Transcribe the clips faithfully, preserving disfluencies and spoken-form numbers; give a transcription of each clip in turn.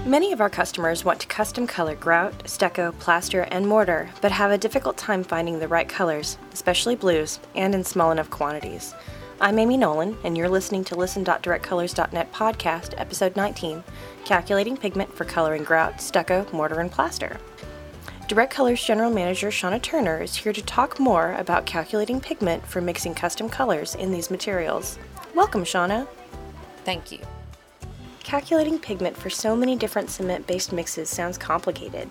Many of our customers want to custom color grout, stucco, plaster, and mortar, but have a difficult time finding the right colors, especially blues, and in small enough quantities. I'm Amy Nolan, and you're listening to Listen dot direct colors dot net podcast, episode nineteen, Calculating Pigment for Coloring Grout, Stucco, Mortar, and Plaster. Direct Colors General Manager Shauna Turner is here to talk more about calculating pigment for mixing custom colors in these materials. Welcome, Shauna. Thank you. Calculating pigment for so many different cement-based mixes sounds complicated.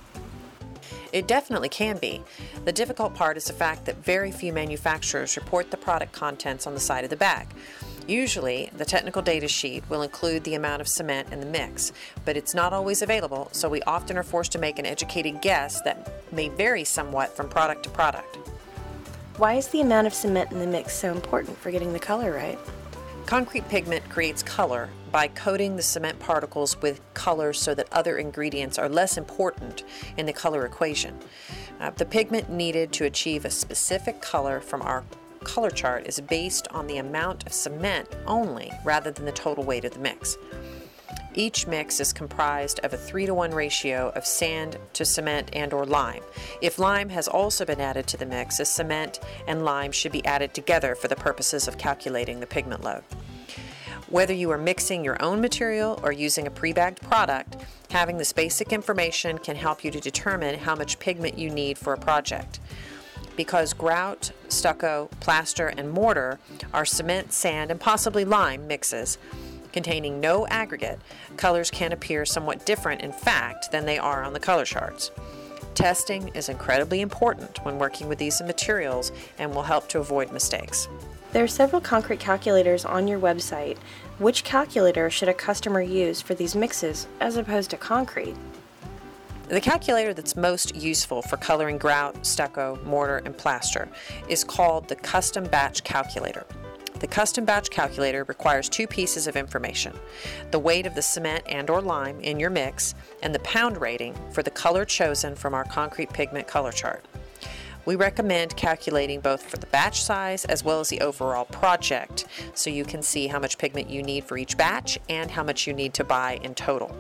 It definitely can be. The difficult part is the fact that very few manufacturers report the product contents on the side of the bag. Usually, the technical data sheet will include the amount of cement in the mix, but it's not always available, so we often are forced to make an educated guess that may vary somewhat from product to product. Why is the amount of cement in the mix so important for getting the color right? Concrete pigment creates color by coating the cement particles with color so that other ingredients are less important in the color equation. Uh, the pigment needed to achieve a specific color from our color chart is based on the amount of cement only rather than the total weight of the mix. Each mix is comprised of a three to one ratio of sand to cement and or lime. If lime has also been added to the mix, the cement and lime should be added together for the purposes of calculating the pigment load. Whether you are mixing your own material or using a pre-bagged product, having this basic information can help you to determine how much pigment you need for a project. Because grout, stucco, plaster, and mortar are cement, sand, and possibly lime mixes containing no aggregate, colors can appear somewhat different in fact than they are on the color charts. Testing is incredibly important when working with these materials and will help to avoid mistakes. There are several concrete calculators on your website. Which calculator should a customer use for these mixes as opposed to concrete? The calculator that's most useful for coloring grout, stucco, mortar, and plaster is called the Custom Batch Calculator. The Custom Batch Calculator requires two pieces of information: the weight of the cement and or lime in your mix and the pound rating for the color chosen from our concrete pigment color chart. We recommend calculating both for the batch size as well as the overall project so you can see how much pigment you need for each batch and how much you need to buy in total.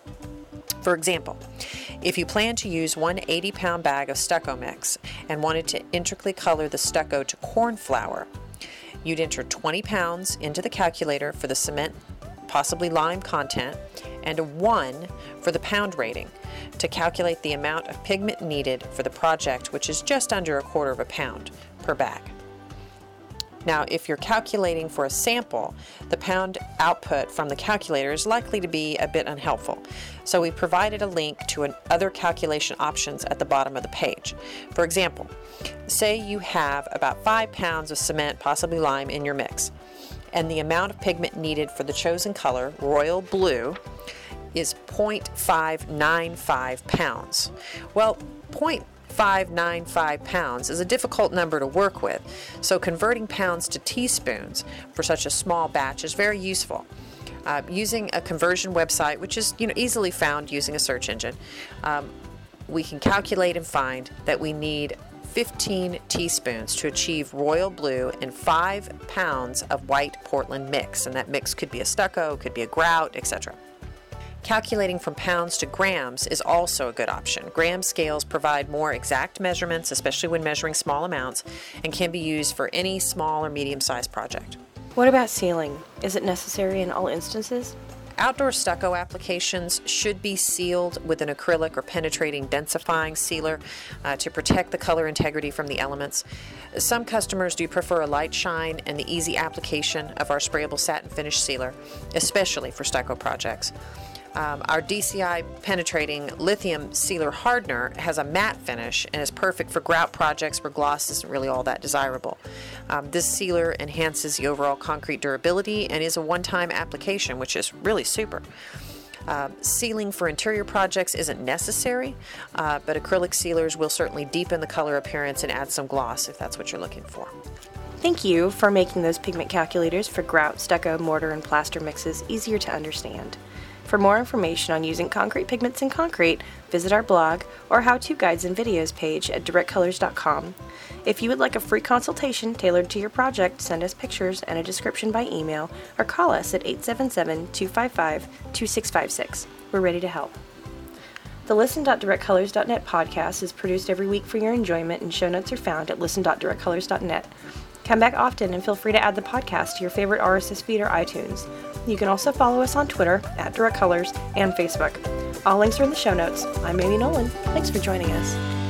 For example, if you plan to use one eighty pound bag of stucco mix and wanted to intricately color the stucco to corn flour, you'd enter twenty pounds into the calculator for the cement, possibly lime content, and a one for the pound rating to calculate the amount of pigment needed for the project, which is just under a quarter of a pound per bag. Now, if you're calculating for a sample, the pound output from the calculator is likely to be a bit unhelpful. So we provided a link to an other calculation options at the bottom of the page. For example, say you have about five pounds of cement, possibly lime, in your mix, and the amount of pigment needed for the chosen color, royal blue, is zero point five nine five pounds. Well, zero point five nine five pounds is a difficult number to work with, so converting pounds to teaspoons for such a small batch is very useful. Uh, using a conversion website, which is you know easily found using a search engine, um, we can calculate and find that we need fifteen teaspoons to achieve royal blue in five pounds of white Portland mix, and that mix could be a stucco, could be a grout, et cetera. Calculating from pounds to grams is also a good option. Gram scales provide more exact measurements, especially when measuring small amounts, and can be used for any small or medium-sized project. What about sealing? Is it necessary in all instances? Outdoor stucco applications should be sealed with an acrylic or penetrating densifying sealer uh, to protect the color integrity from the elements. Some customers do prefer a light shine and the easy application of our sprayable satin finish sealer, especially for stucco projects. Um, our D C I penetrating lithium sealer hardener has a matte finish and is perfect for grout projects where gloss isn't really all that desirable. Um, this sealer enhances the overall concrete durability and is a one-time application, which is really super. Uh, sealing for interior projects isn't necessary, uh, but acrylic sealers will certainly deepen the color appearance and add some gloss if that's what you're looking for. Thank you for making those pigment calculators for grout, stucco, mortar, and plaster mixes easier to understand. For more information on using concrete pigments in concrete, visit our blog or how-to guides and videos page at direct colors dot com. If you would like a free consultation tailored to your project, send us pictures and a description by email or call us at eight seven seven, two five five, two six five six. We're ready to help. The listen dot direct colors dot net podcast is produced every week for your enjoyment, and show notes are found at listen dot direct colors dot net. Come back often and feel free to add the podcast to your favorite R S S feed or iTunes. You can also follow us on Twitter at DirectColors and Facebook. All links are in the show notes. I'm Amy Nolan. Thanks for joining us.